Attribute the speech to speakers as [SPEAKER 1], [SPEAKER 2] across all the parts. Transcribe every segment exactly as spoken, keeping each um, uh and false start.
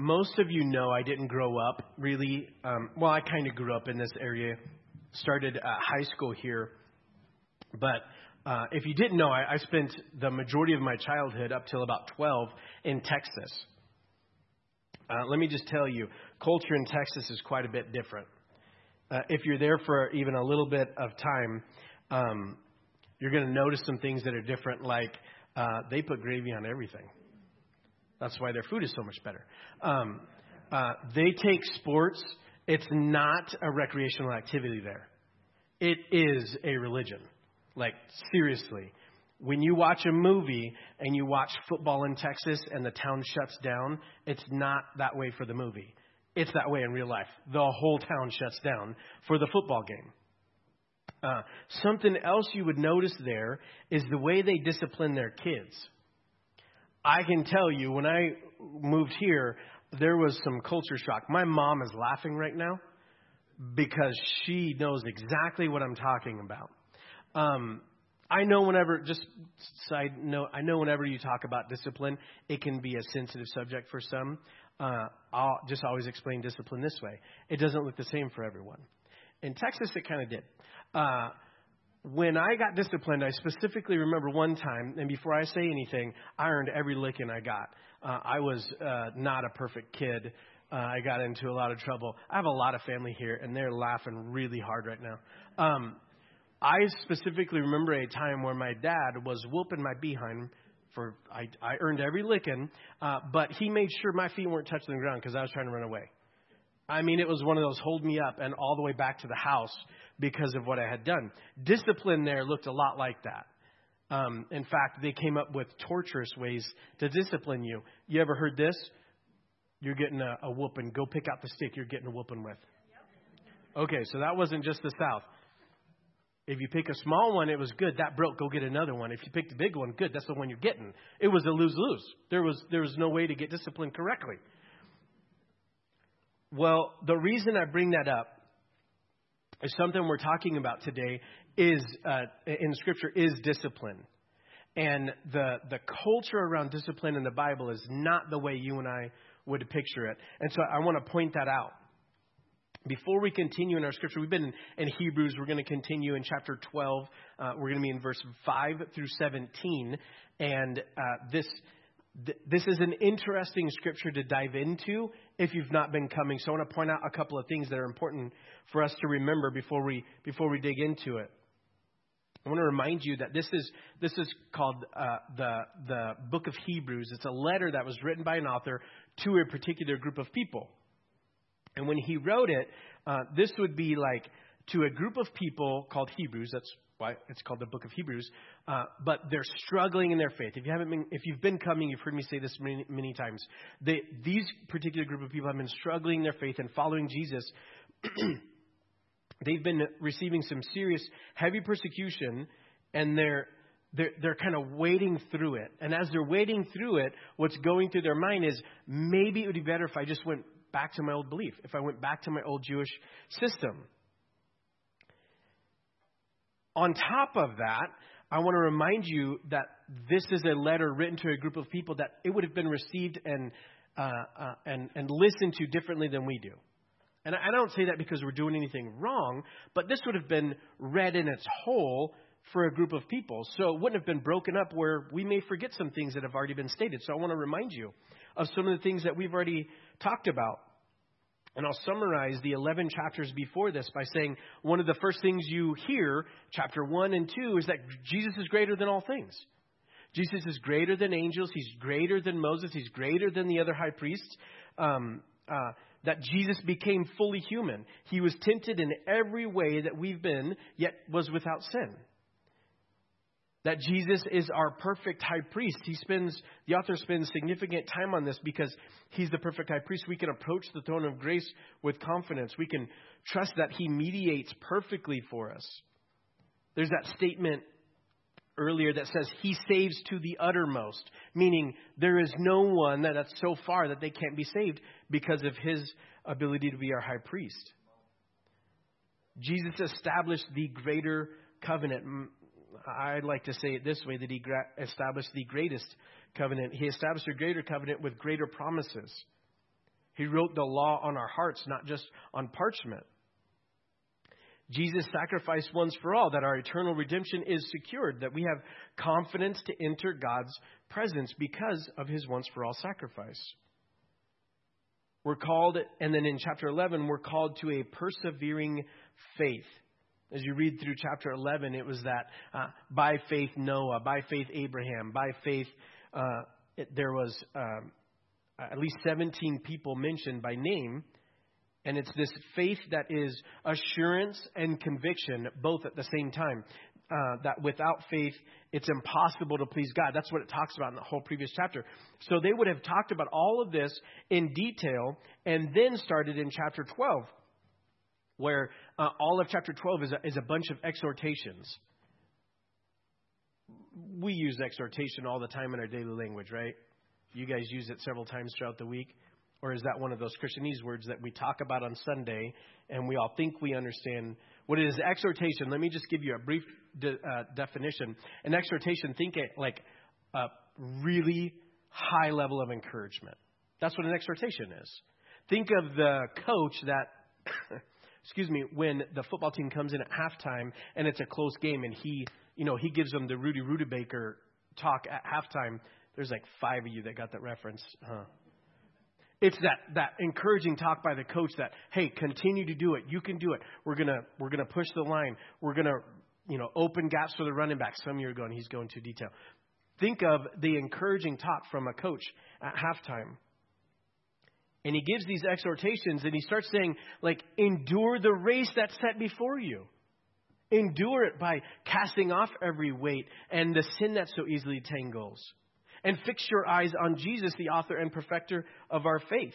[SPEAKER 1] most of you know I didn't grow up really. Um, well, I kind of grew up in this area. Started uh, high school here. But uh, if you didn't know, I, I spent the majority of my childhood up till about twelve in Texas. Uh, let me just tell you, culture in Texas is quite a bit different. Uh, if you're there for even a little bit of time, um, you're going to notice some things that are different, like uh, they put gravy on everything. That's why their food is so much better. Um, uh, they take sports. It's not a recreational activity there. It is a religion. Like, seriously. When you watch a movie and you watch football in Texas and the town shuts down, it's not that way for the movie. It's that way in real life. The whole town shuts down for the football game. Uh, something else you would notice there is the way they discipline their kids. I can tell you, when I moved here, there was some culture shock. My mom is laughing right now because she knows exactly what I'm talking about. Um, I know whenever, just side note, I know whenever you talk about discipline, it can be a sensitive subject for some. Uh, I'll just always explain discipline this way. It doesn't look the same for everyone. In Texas, it kind of did. Uh, when I got disciplined, I specifically remember one time, and before I say anything, I earned every licking I got. Uh, I was uh, not a perfect kid. Uh, I got into a lot of trouble. I have a lot of family here, and they're laughing really hard right now. Um, I specifically remember a time where my dad was whooping my behind for, I, I earned every licking, uh, but he made sure my feet weren't touching the ground because I was trying to run away. I mean, it was one of those hold me up and all the way back to the house because of what I had done. Discipline there looked a lot like that. Um, in fact, they came up with torturous ways to discipline you. You ever heard this? You're getting a, a whooping. Go pick out the stick you're getting a whooping with. Okay, so that wasn't just the South. If you pick a small one, it was good. That broke. Go get another one. If you picked a big one, good. That's the one you're getting. It was a lose-lose. There was there was no way to get disciplined correctly. Well, the reason I bring that up is something we're talking about today is uh, in Scripture is discipline. And the the culture around discipline in the Bible is not the way you and I would picture it. And so I want to point that out. Before we continue in our Scripture, we've been in, in Hebrews. We're going to continue in chapter twelve. Uh, we're going to be in verse five through seventeen. And uh, this th- this is an interesting Scripture to dive into if you've not been coming. So I want to point out a couple of things that are important for us to remember before we before we dig into it. I want to remind you that this is this is called uh, the the book of Hebrews. It's a letter that was written by an author to a particular group of people. And when he wrote it, uh, this would be like to a group of people called Hebrews. That's why it's called the book of Hebrews. Uh, but they're struggling in their faith. If you haven't been, if you've been coming, you've heard me say this many, many times. They, these particular group of people have been struggling in their faith and following Jesus. They've been receiving some serious, heavy persecution, and they're they're they're kind of wading through it. And as they're wading through it, what's going through their mind is maybe it would be better if I just went back to my old belief, if I went back to my old Jewish system. On top of that, I want to remind you that this is a letter written to a group of people that it would have been received and uh, uh, and and listened to differently than we do. And I don't say that because we're doing anything wrong, but this would have been read in its whole for a group of people. So it wouldn't have been broken up where we may forget some things that have already been stated. So I want to remind you of some of the things that we've already talked about. And I'll summarize the eleven chapters before this by saying one of the first things you hear, chapter one and two, is that Jesus is greater than all things. Jesus is greater than angels. He's greater than Moses. He's greater than the other high priests. Um, uh, that Jesus became fully human. He was tempted in every way that we've been, yet was without sin. That Jesus is our perfect high priest. He spends, the author spends significant time on this because he's the perfect high priest. We can approach the throne of grace with confidence. We can trust that he mediates perfectly for us. There's that statement earlier that says he saves to the uttermost, meaning there is no one that, that's so far that they can't be saved because of his ability to be our high priest. Jesus established the greater covenant. I'd like to say it this way, that he gra- established the greatest covenant. He established a greater covenant with greater promises. He wrote the law on our hearts, not just on parchment. Jesus sacrificed once for all, that our eternal redemption is secured, that we have confidence to enter God's presence because of his once for all sacrifice. We're called, and then in chapter eleven, we're called to a persevering faith. As you read through chapter eleven, it was that uh, by faith Noah, by faith Abraham, by faith uh, it, there was um, at least seventeen people mentioned by name. And it's this faith that is assurance and conviction, both at the same time. Uh, that without faith, it's impossible to please God. That's what it talks about in the whole previous chapter. So they would have talked about all of this in detail and then started in chapter twelve, where uh, all of chapter twelve is a, is a bunch of exhortations. We use exhortation all the time in our daily language, right? You guys use it several times throughout the week. Or is that one of those Christianese words that we talk about on Sunday and we all think we understand what it is? Exhortation. Let me just give you a brief de- uh, definition. An exhortation, think it like a really high level of encouragement. That's what an exhortation is. Think of the coach that, excuse me, when the football team comes in at halftime and it's a close game and he, you know, he gives them the Rudy Rudibaker talk at halftime. There's like five of you that got that reference, huh? It's that, that encouraging talk by the coach that, hey, continue to do it. You can do it. We're gonna we're gonna push the line. We're gonna, you know, open gaps for the running back. Some of you are going, he's going too detail. Think of the encouraging talk from a coach at halftime. And he gives these exhortations and he starts saying, like, endure the race that's set before you. Endure it by casting off every weight and the sin that so easily tangles. And fix your eyes on Jesus, the author and perfecter of our faith.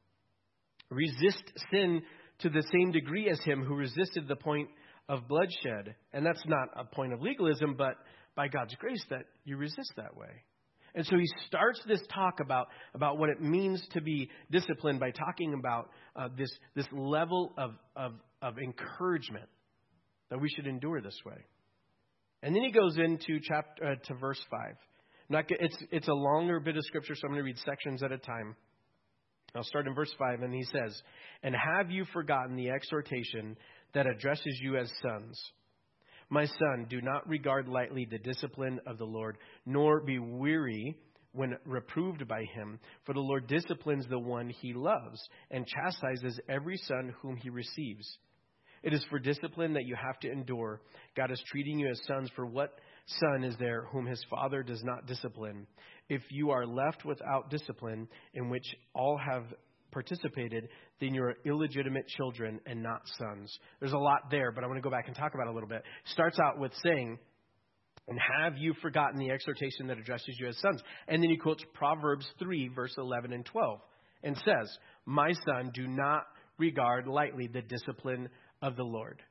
[SPEAKER 1] Resist sin to the same degree as him who resisted the point of bloodshed. And that's not a point of legalism, but by God's grace that you resist that way. And so he starts this talk about, about what it means to be disciplined by talking about uh, this, this level of, of, of encouragement that we should endure this way. And then he goes into chapter uh, to verse five. Not, it's, it's a longer bit of scripture, so I'm going to read sections at a time. I'll start in verse five, and he says, "And have you forgotten the exhortation that addresses you as sons? My son, do not regard lightly the discipline of the Lord, nor be weary when reproved by him. For the Lord disciplines the one he loves, and chastises every son whom he receives. It is for discipline that you have to endure. God is treating you as sons, for what son is there whom his father does not discipline? If you are left without discipline, in which all have participated, then you're illegitimate children and not sons." There's a lot there, but I want to go back and talk about it a little bit. Starts out with saying, "And have you forgotten the exhortation that addresses you as sons?" And then he quotes Proverbs three, verse eleven and twelve, and says, "My son, do not regard lightly the discipline of the Lord."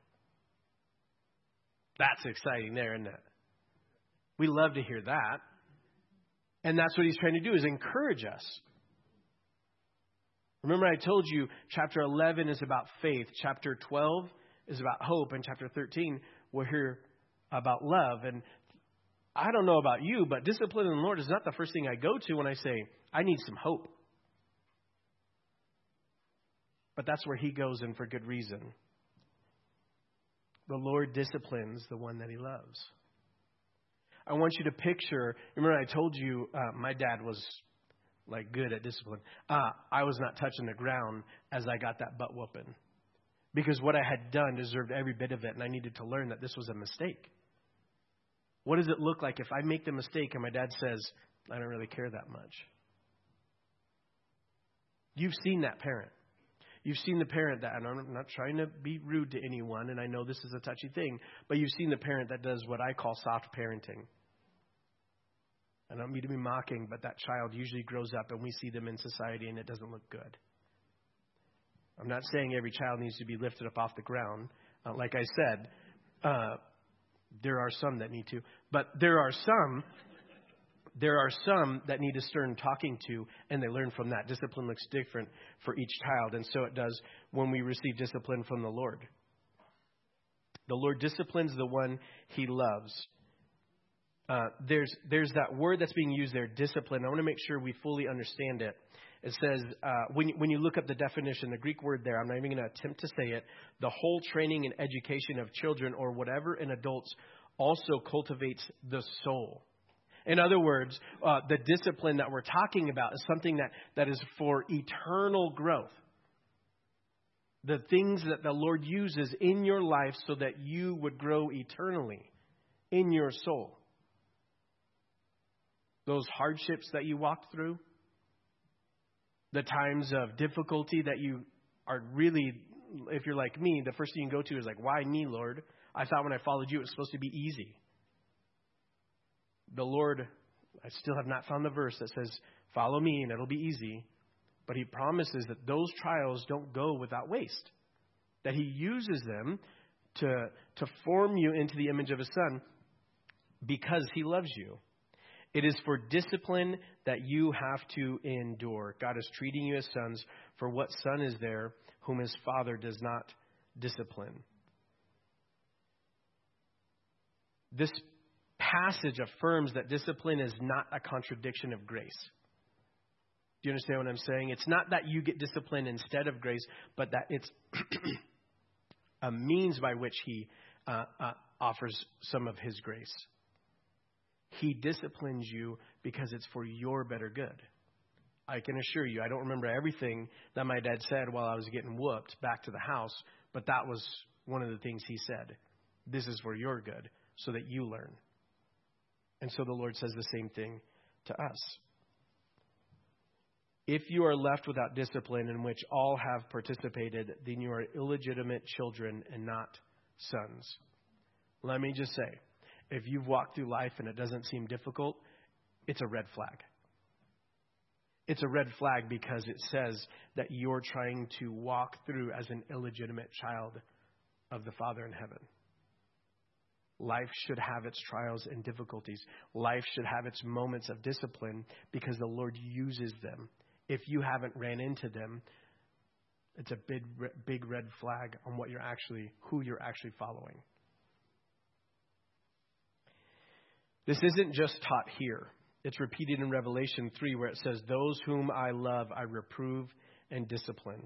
[SPEAKER 1] That's exciting there, isn't it? We love to hear that. And that's what he's trying to do, is encourage us. Remember, I told you chapter eleven is about faith. Chapter twelve is about hope. And chapter thirteen, we'll hear about love. And I don't know about you, but discipline in the Lord is not the first thing I go to when I say, I need some hope. But that's where he goes, and for good reason. The Lord disciplines the one that he loves. I want you to picture, remember I told you uh, my dad was like good at discipline. Uh, I was not touching the ground as I got that butt whooping. Because what I had done deserved every bit of it, and I needed to learn that this was a mistake. What does it look like if I make the mistake and my dad says, I don't really care that much? You've seen that parent. You've seen the parent that, and I'm not trying to be rude to anyone, and I know this is a touchy thing, but you've seen the parent that does what I call soft parenting. I don't mean to be mocking, but that child usually grows up and we see them in society and it doesn't look good. I'm not saying every child needs to be lifted up off the ground. Uh, like I said, uh, there are some that need to, but there are some There are some that need a stern talking to, and they learn from that. Discipline looks different for each child, and so it does when we receive discipline from the Lord. The Lord disciplines the one he loves. Uh, there's there's that word that's being used there, discipline. I want to make sure we fully understand it. It says, uh, when, when you look up the definition, the Greek word there, I'm not even going to attempt to say it, the whole training and education of children or whatever in adults also cultivates the soul. In other words, uh, the discipline that we're talking about is something that, that is for eternal growth. The things that the Lord uses in your life so that you would grow eternally in your soul. Those hardships that you walked through, the times of difficulty that you are really, if you're like me, the first thing you go to is like, why me, Lord? I thought when I followed you, it was supposed to be easy. The Lord, I still have not found the verse that says, follow me and it'll be easy. But he promises that those trials don't go without waste. That he uses them to, to form you into the image of his Son because he loves you. It is for discipline that you have to endure. God is treating you as sons. For what son is there whom his father does not discipline? This passage affirms that discipline is not a contradiction of grace. Do you understand what I'm saying? It's not that you get discipline instead of grace, but that it's a means by which he uh, uh, offers some of his grace. He disciplines you because it's for your better good. I can assure you, I don't remember everything that my dad said while I was getting whooped back to the house, but that was one of the things he said. This is for your good, so that you learn. And so the Lord says the same thing to us. If you are left without discipline in which all have participated, then you are illegitimate children and not sons. Let me just say, if you've walked through life and it doesn't seem difficult, it's a red flag. It's a red flag because it says that you're trying to walk through as an illegitimate child of the Father in heaven. Life should have its trials and difficulties. Life should have its moments of discipline because the Lord uses them. If you haven't ran into them, it's a big, big red flag on what you're actually, who you're actually following. This isn't just taught here. It's repeated in Revelation three where it says, those whom I love, I reprove and discipline.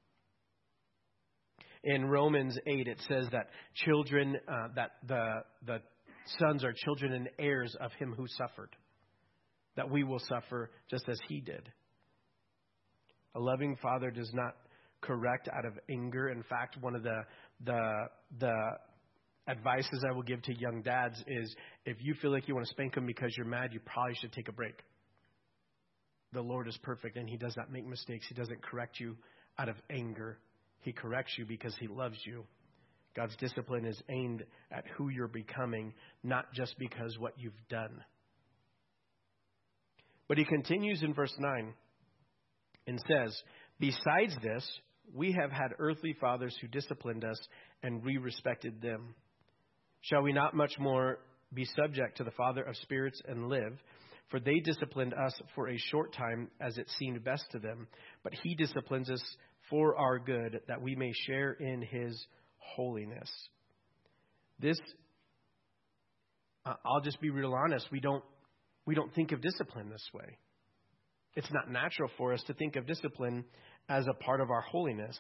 [SPEAKER 1] In Romans eight, it says that children, uh, that the, the sons are children and heirs of him who suffered. That we will suffer just as he did. A loving father does not correct out of anger. In fact, one of the the the advices I will give to young dads is if you feel like you want to spank them because you're mad, you probably should take a break. The Lord is perfect and he does not make mistakes. He doesn't correct you out of anger. He corrects you because he loves you. God's discipline is aimed at who you're becoming, not just because what you've done. But he continues in verse nine and says, besides this, we have had earthly fathers who disciplined us and we respected them. Shall we not much more be subject to the Father of spirits and live? For they disciplined us for a short time as it seemed best to them. But he disciplines us for our good, that we may share in his holiness. This, uh, I'll just be real honest, we don't, we don't think of discipline this way. It's not natural for us to think of discipline as a part of our holiness.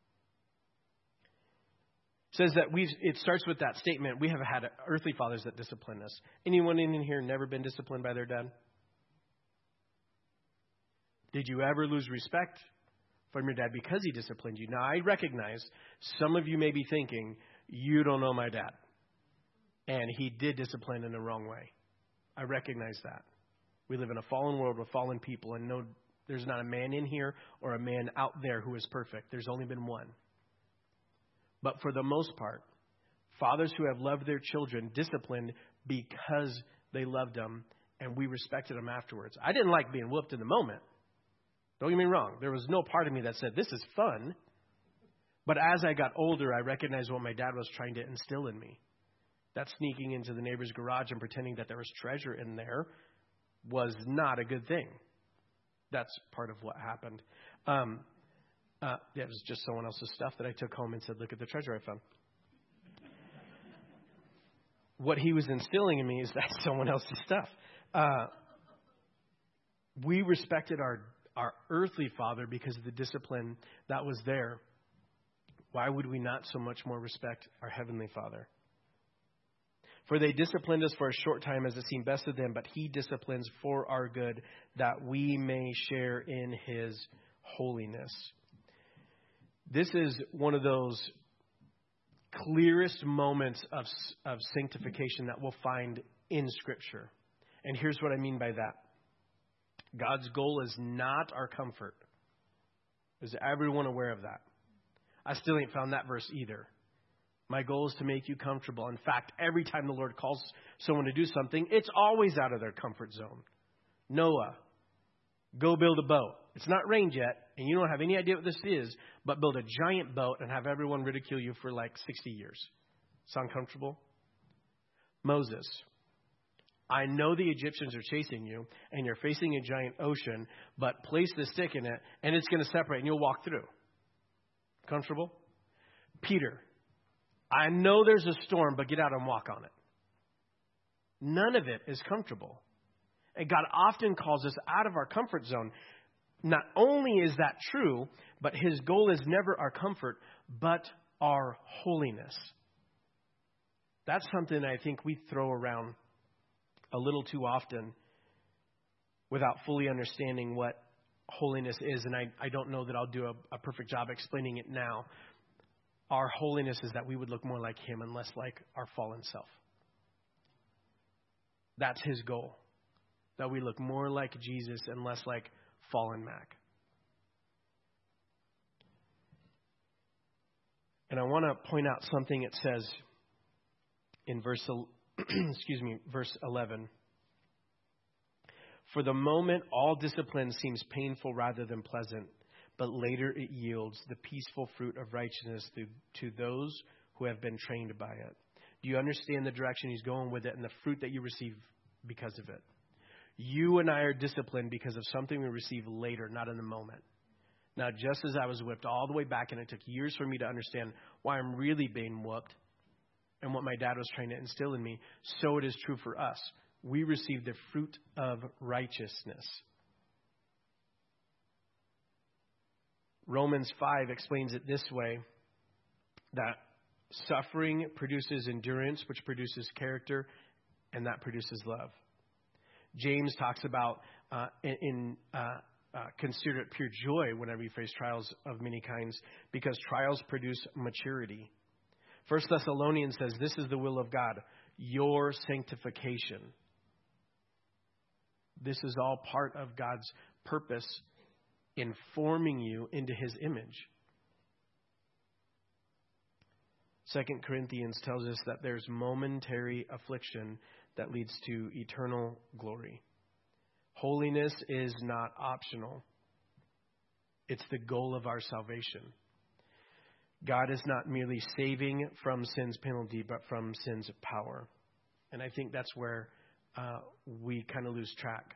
[SPEAKER 1] It says that we. It starts with that statement, we have had earthly fathers that discipline us. Anyone in here never been disciplined by their dad? Did you ever lose respect from your dad because he disciplined you? Now, I recognize some of you may be thinking, you don't know my dad. And he did discipline in the wrong way. I recognize that. We live in a fallen world with fallen people, and no, there's not a man in here or a man out there who is perfect. There's only been one. But for the most part, fathers who have loved their children disciplined because they loved them, and we respected them afterwards. I didn't like being whooped in the moment. Don't get me wrong. There was no part of me that said, this is fun. But as I got older, I recognized what my dad was trying to instill in me. That sneaking into the neighbor's garage and pretending that there was treasure in there was not a good thing. That's part of what happened. Um, uh, yeah, it was just someone else's stuff that I took home and said, look at the treasure I found. What he was instilling in me is that's someone else's stuff. Uh, we respected our our earthly father because of the discipline that was there, why would we not so much more respect our heavenly Father? For they disciplined us for a short time as it seemed best to them, but he disciplines for our good, that we may share in his holiness. This is one of those clearest moments of, of sanctification that we'll find in Scripture. And here's what I mean by that. God's goal is not our comfort. Is everyone aware of that? I still ain't found that verse either. My goal is to make you comfortable. In fact, every time the Lord calls someone to do something, it's always out of their comfort zone. Noah, go build a boat. It's not rained yet, and you don't have any idea what this is, but build a giant boat and have everyone ridicule you for like sixty years. Sound comfortable? Moses, I know the Egyptians are chasing you, and you're facing a giant ocean, but place the stick in it, and it's going to separate, and you'll walk through. Comfortable? Peter, I know there's a storm, but get out and walk on it. None of it is comfortable. And God often calls us out of our comfort zone. Not only is that true, but his goal is never our comfort, but our holiness. That's something I think we throw around a little too often without fully understanding what holiness is. And I, I don't know that I'll do a, a perfect job explaining it now. Our holiness is that we would look more like him and less like our fallen self. That's his goal. That we look more like Jesus and less like fallen Mac. And I want to point out something it says in verse excuse me, verse eleven. For the moment, all discipline seems painful rather than pleasant, but later it yields the peaceful fruit of righteousness to, to those who have been trained by it. Do you understand the direction he's going with it and the fruit that you receive because of it? You and I are disciplined because of something we receive later, not in the moment. Now, just as I was whipped all the way back, and it took years for me to understand why I'm really being whooped and what my dad was trying to instill in me, so it is true for us. We receive the fruit of righteousness. Romans five explains it this way, that suffering produces endurance, which produces character, and that produces love. James talks about uh, in uh, uh, consider it pure joy whenever you face trials of many kinds, because trials produce maturity. First Thessalonians says, this is the will of God, your sanctification. This is all part of God's purpose in forming you into his image. Second Corinthians tells us that there's momentary affliction that leads to eternal glory. Holiness is not optional. It's the goal of our salvation. God is not merely saving from sin's penalty, but from sin's power. And I think that's where uh, we kind of lose track.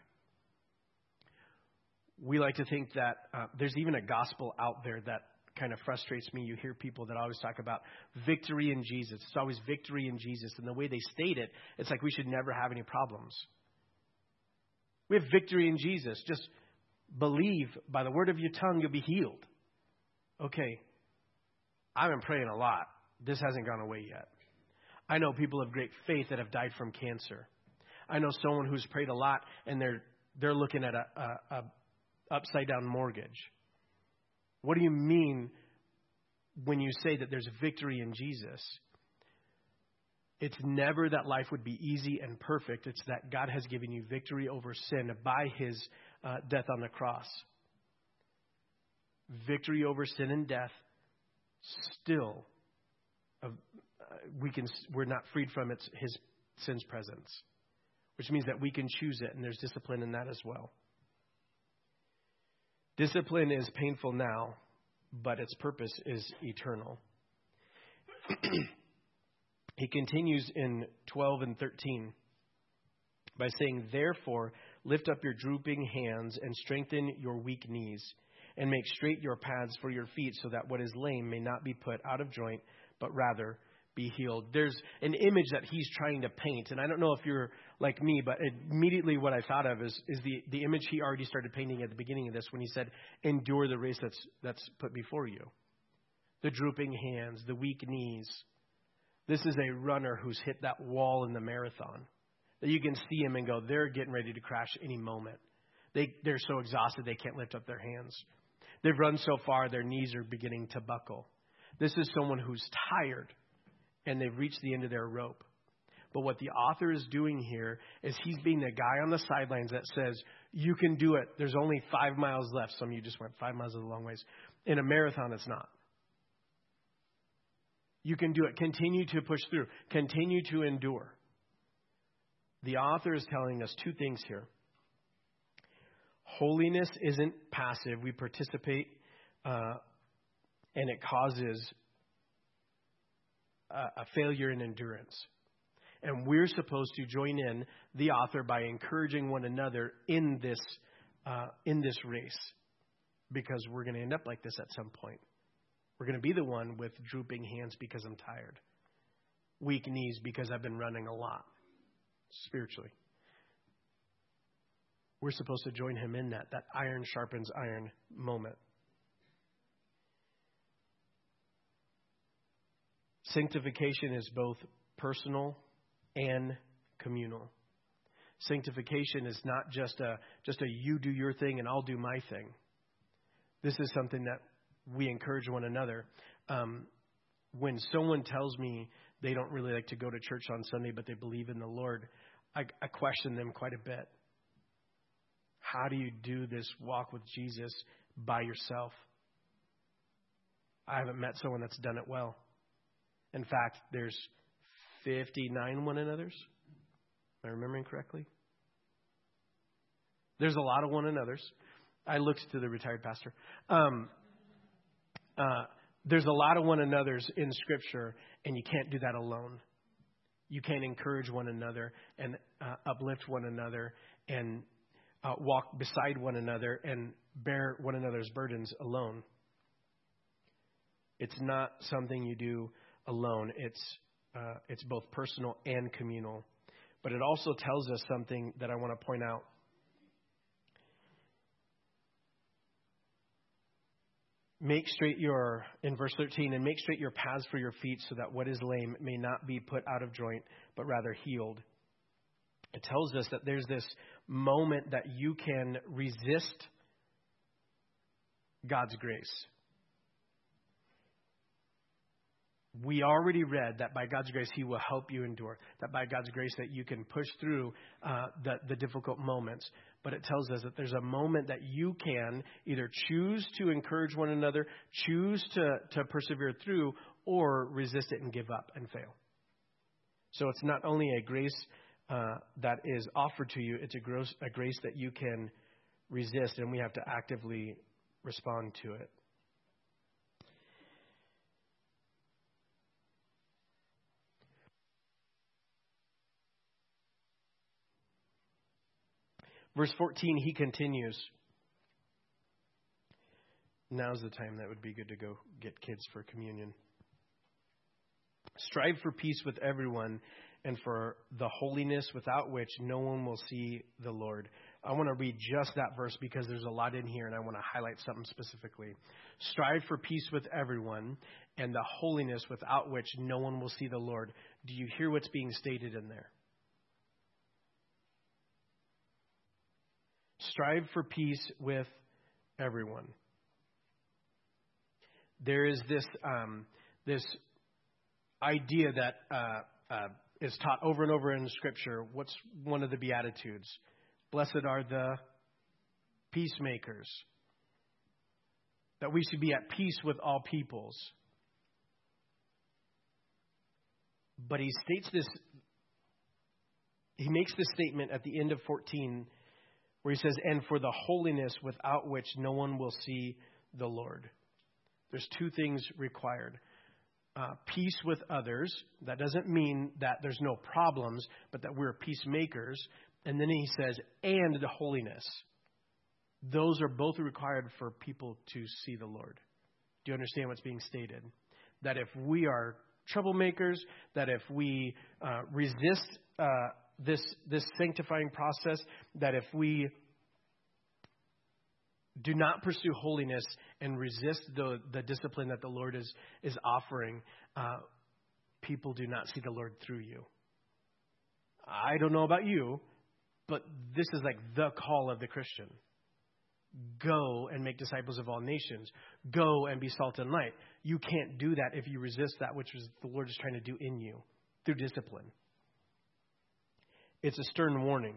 [SPEAKER 1] We like to think that uh, there's even a gospel out there that kind of frustrates me. You hear people that always talk about victory in Jesus. It's always victory in Jesus. And the way they state it, it's like we should never have any problems. We have victory in Jesus. Just believe by the word of your tongue, you'll be healed. Okay. I've been praying a lot. This hasn't gone away yet. I know people of great faith that have died from cancer. I know someone who's prayed a lot and they're they're looking at a, a, a upside down mortgage. What do you mean when you say that there's victory in Jesus? It's never that life would be easy and perfect. It's that God has given you victory over sin by his uh, death on the cross. Victory over sin and death. Still, uh, we can we're not freed from its his sin's presence, which means that we can choose it, and there's discipline in that as well. Discipline is painful now, but its purpose is eternal. He continues in twelve and thirteen by saying, therefore, lift up your drooping hands and strengthen your weak knees, and make straight your paths for your feet, so that what is lame may not be put out of joint, but rather be healed. There's an image that he's trying to paint. And I don't know if you're like me, but immediately what I thought of is, is the, the image he already started painting at the beginning of this when he said, endure the race that's, that's put before you. The drooping hands, the weak knees. This is a runner who's hit that wall in the marathon. That you can see him and go, they're getting ready to crash any moment. They, they're so exhausted they can't lift up their hands. They've run so far, their knees are beginning to buckle. This is someone who's tired. And they've reached the end of their rope. But what the author is doing here is he's being the guy on the sidelines that says, you can do it. There's only five miles left. Some of you just went five miles is a long ways. In a marathon, it's not. You can do it. Continue to push through. Continue to endure. The author is telling us two things here. Holiness isn't passive. We participate, uh, and it causes a failure in endurance. And we're supposed to join in the author by encouraging one another in this uh, in this race, because we're going to end up like this at some point. We're going to be the one with drooping hands because I'm tired, weak knees because I've been running a lot spiritually. We're supposed to join him in that, that iron sharpens iron moment. Sanctification is both personal and communal. Sanctification is not just a just a you do your thing and I'll do my thing. This is something that we encourage one another. Um, when someone tells me they don't really like to go to church on Sunday, but they believe in the Lord, I, I question them quite a bit. How do you do this walk with Jesus by yourself? I haven't met someone that's done it well. In fact, there's fifty-nine one another's. Am I remembering correctly? There's a lot of one another's. I looked to the retired pastor. Um, uh, there's a lot of one another's in Scripture, and you can't do that alone. You can't encourage one another and uh, uplift one another and uh, walk beside one another and bear one another's burdens alone. It's not something you do alone. It's uh, it's both personal and communal. But it also tells us something that I want to point out. Make straight your, in verse thirteen, and make straight your paths for your feet so that what is lame may not be put out of joint, but rather healed. It tells us that there's this moment that you can resist God's grace. We already read that by God's grace, He will help you endure. That by God's grace that you can push through uh, the, the difficult moments. But it tells us that there's a moment that you can either choose to encourage one another, choose to, to persevere through, or resist it and give up and fail. So it's not only a grace uh, that is offered to you, it's a, gross, a grace that you can resist, and we have to actively respond to it. Verse fourteen, he continues. Now's the time that would be good to go get kids for communion. Strive for peace with everyone and for the holiness without which no one will see the Lord. I want to read just that verse because there's a lot in here and I want to highlight something specifically. Strive for peace with everyone and the holiness without which no one will see the Lord. Do you hear what's being stated in there? Strive for peace with everyone. There is this um, this idea that uh, uh, is taught over and over in Scripture. What's one of the Beatitudes? Blessed are the peacemakers. That we should be at peace with all peoples. But he states this, he makes this statement at the end of fourteen, where he says, and for the holiness without which no one will see the Lord. There's two things required. Uh, peace with others. That doesn't mean that there's no problems, but that we're peacemakers. And then he says, and the holiness. Those are both required for people to see the Lord. Do you understand what's being stated? That if we are troublemakers, that if we uh, resist uh, this this sanctifying process, that if we do not pursue holiness and resist the, the discipline that the Lord is, is offering, uh, people do not see the Lord through you. I don't know about you, but this is like the call of the Christian. Go and make disciples of all nations. Go and be salt and light. You can't do that if you resist that which is the Lord is trying to do in you through discipline. It's a stern warning.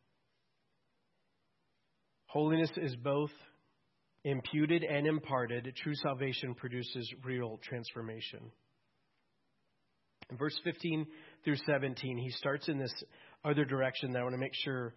[SPEAKER 1] Holiness is both imputed and imparted. True salvation produces real transformation. In verse fifteen through seventeen, he starts in this other direction that I want to make sure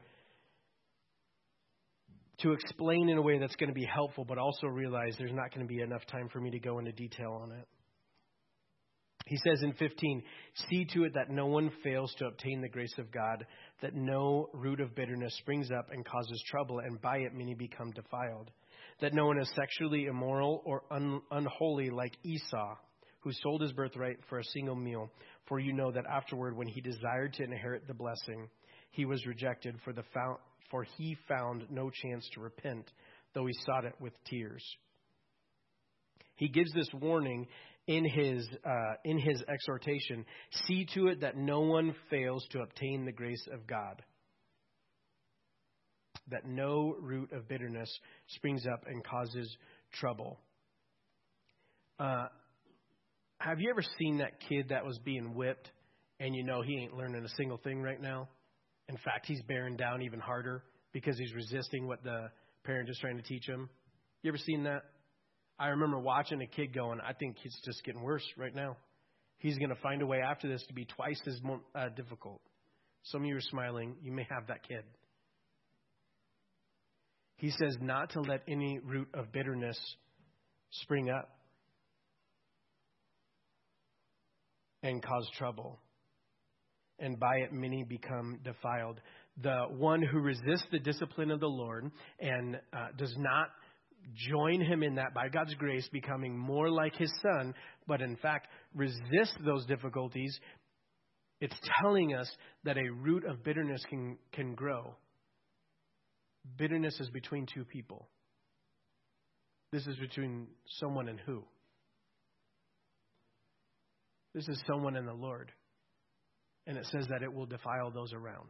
[SPEAKER 1] to explain in a way that's going to be helpful, but also realize there's not going to be enough time for me to go into detail on it. He says in fifteen, see to it that no one fails to obtain the grace of God, that no root of bitterness springs up and causes trouble, and by it many become defiled. That no one is sexually immoral or un- unholy like Esau, who sold his birthright for a single meal. For you know that afterward, when he desired to inherit the blessing, he was rejected, for the found, for he found no chance to repent, though he sought it with tears. He gives this warning in his uh, in his exhortation. See to it that no one fails to obtain the grace of God, that no root of bitterness springs up and causes trouble. Uh, have you ever seen that kid that was being whipped and you know he ain't learning a single thing right now? In fact, he's bearing down even harder because he's resisting what the parent is trying to teach him. You ever seen that? I remember watching a kid going, I think it's just getting worse right now. He's going to find a way after this to be twice as more, uh, difficult. Some of you are smiling. You may have that kid. He says not to let any root of bitterness spring up and cause trouble, and by it many become defiled. The one who resists the discipline of the Lord and uh, does not join him in that, by God's grace, becoming more like his son, but in fact resist those difficulties, it's telling us that a root of bitterness can, can grow. Bitterness is between two people. This is between someone and who? This is someone and the Lord. And it says that it will defile those around.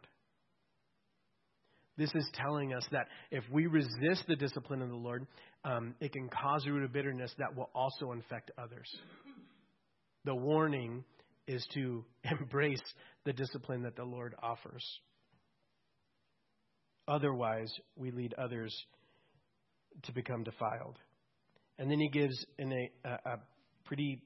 [SPEAKER 1] This is telling us that if we resist the discipline of the Lord, um, it can cause a root of bitterness that will also infect others. The warning is to embrace the discipline that the Lord offers. Otherwise, we lead others to become defiled. And then he gives in a, a, a pretty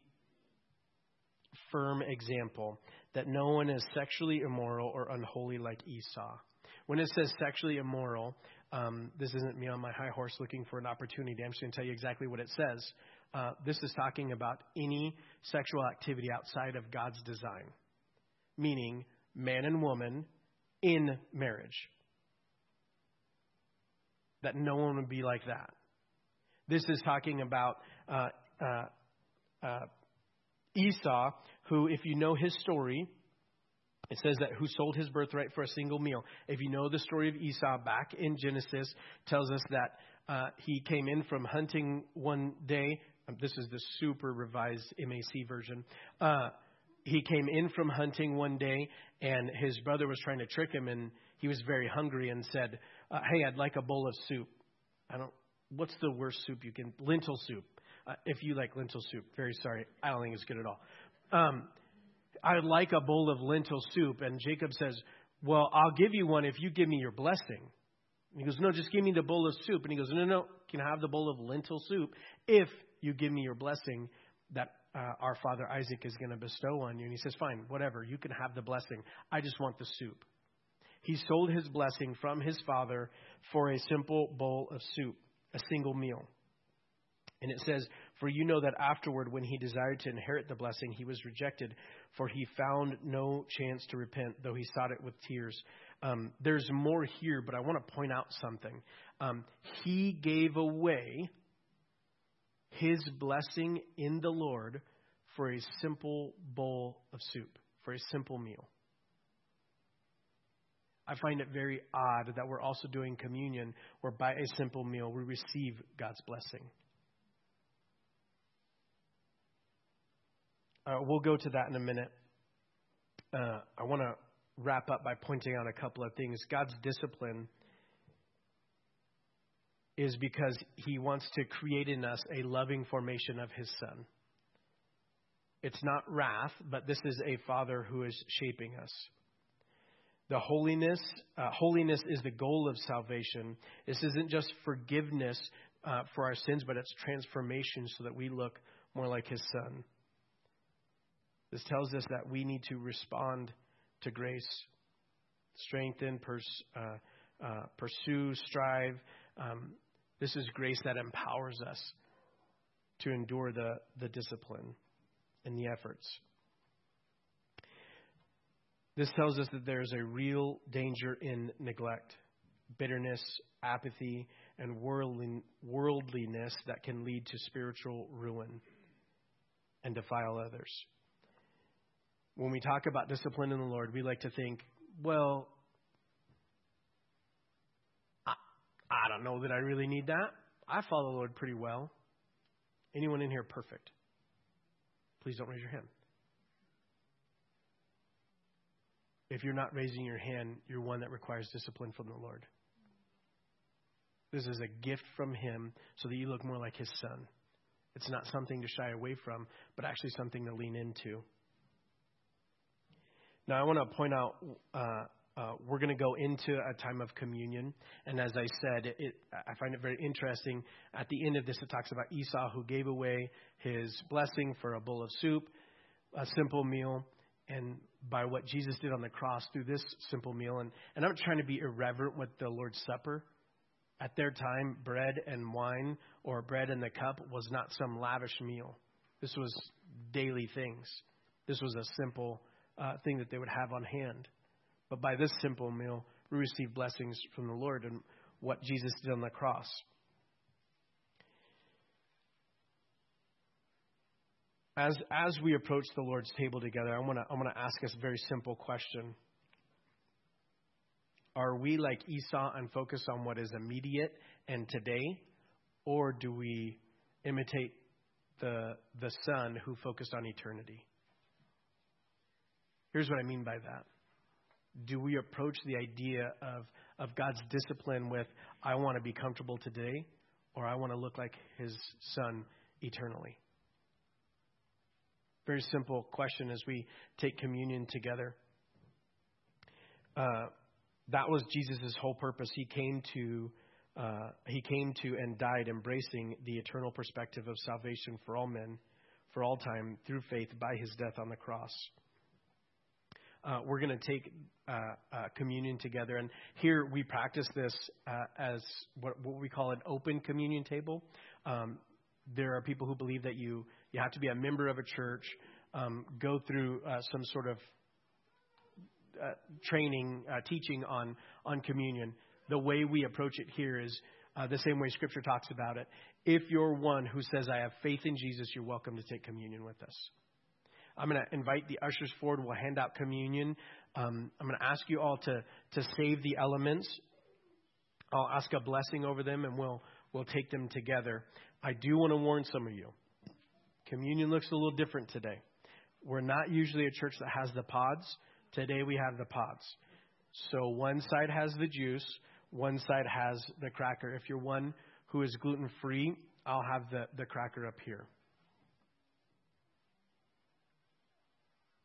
[SPEAKER 1] firm example that no one is sexually immoral or unholy like Esau. When it says sexually immoral, um, this isn't me on my high horse looking for an opportunity. I'm just going to tell you exactly what it says. Uh, this is talking about any sexual activity outside of God's design, meaning man and woman in marriage. That no one would be like that. This is talking about uh, uh, uh, Esau, who, if you know his story, it says that who sold his birthright for a single meal. If you know the story of Esau back in Genesis, tells us that uh, he came in from hunting one day. Um, this is the super revised M A C version. Uh, he came in from hunting one day, and his brother was trying to trick him, and he was very hungry and said, uh, hey, I'd like a bowl of soup. I don't, what's the worst soup you can, lentil soup. Uh, if you like lentil soup, very sorry. I don't think it's good at all. Um, I'd like a bowl of lentil soup. And Jacob says, well, I'll give you one if you give me your blessing. And he goes, no, just give me the bowl of soup. And he goes, no, no, can I have the bowl of lentil soup if you give me your blessing that uh, our father Isaac is going to bestow on you? And he says, fine, whatever. You can have the blessing. I just want the soup. He sold his blessing from his father for a simple bowl of soup, a single meal. And it says, for you know that afterward, when he desired to inherit the blessing, he was rejected, for he found no chance to repent, though he sought it with tears. Um, there's more here, but I want to point out something. Um, he gave away his blessing in the Lord for a simple bowl of soup, for a simple meal. I find it very odd that we're also doing communion where by a simple meal we receive God's blessing. Uh, we'll go to that in a minute. Uh, I want to wrap up by pointing out a couple of things. God's discipline is because he wants to create in us a loving formation of his Son. It's not wrath, but this is a Father who is shaping us. The holiness, uh, holiness is the goal of salvation. This isn't just forgiveness uh, for our sins, but it's transformation so that we look more like his Son. This tells us that we need to respond to grace, strengthen, pers- uh, uh, pursue, strive. Um, this is grace that empowers us to endure the, the discipline and the efforts. This tells us that there is a real danger in neglect, bitterness, apathy, and worldly, worldliness that can lead to spiritual ruin and defile others. When we talk about discipline in the Lord, we like to think, well, I, I don't know that I really need that. I follow the Lord pretty well. Anyone in here perfect? Please don't raise your hand. If you're not raising your hand, you're one that requires discipline from the Lord. This is a gift from him so that you look more like his Son. It's not something to shy away from, but actually something to lean into. Now, I want to point out, uh, uh, we're going to go into a time of communion. And as I said, it, it, I find it very interesting. At the end of this, it talks about Esau who gave away his blessing for a bowl of soup, a simple meal. And by what Jesus did on the cross through this simple meal. And, and I'm not trying to be irreverent with the Lord's Supper. At their time, bread and wine or bread in the cup was not some lavish meal. This was daily things. This was a simple uh, thing that they would have on hand. But by this simple meal, we receive blessings from the Lord and what Jesus did on the cross. As as we approach the Lord's table together, I want to I want to ask us a very simple question. Are we like Esau and focus on what is immediate and today, or do we imitate the the Son who focused on eternity? Here's what I mean by that. Do we approach the idea of of God's discipline with I want to be comfortable today, or I want to look like his Son eternally? Very simple question as we take communion together. Uh, that was Jesus' whole purpose. He came to, uh, he came to and died embracing the eternal perspective of salvation for all men, for all time, through faith by his death on the cross. Uh, we're going to take uh, uh, communion together, and here we practice this uh, as what, what we call an open communion table. Um, there are people who believe that you you have to be a member of a church, um, go through uh, some sort of uh, training, uh, teaching on on communion. The way we approach it here is uh, the same way Scripture talks about it. If you're one who says, I have faith in Jesus, you're welcome to take communion with us. I'm going to invite the ushers forward. We'll hand out communion. Um, I'm going to ask you all to, to save the elements. I'll ask a blessing over them, and we'll we'll take them together. I do want to warn some of you. Communion looks a little different today. We're not usually a church that has the pods. Today we have the pods. So one side has the juice. One side has the cracker. If you're one who is gluten-free, I'll have the, the cracker up here.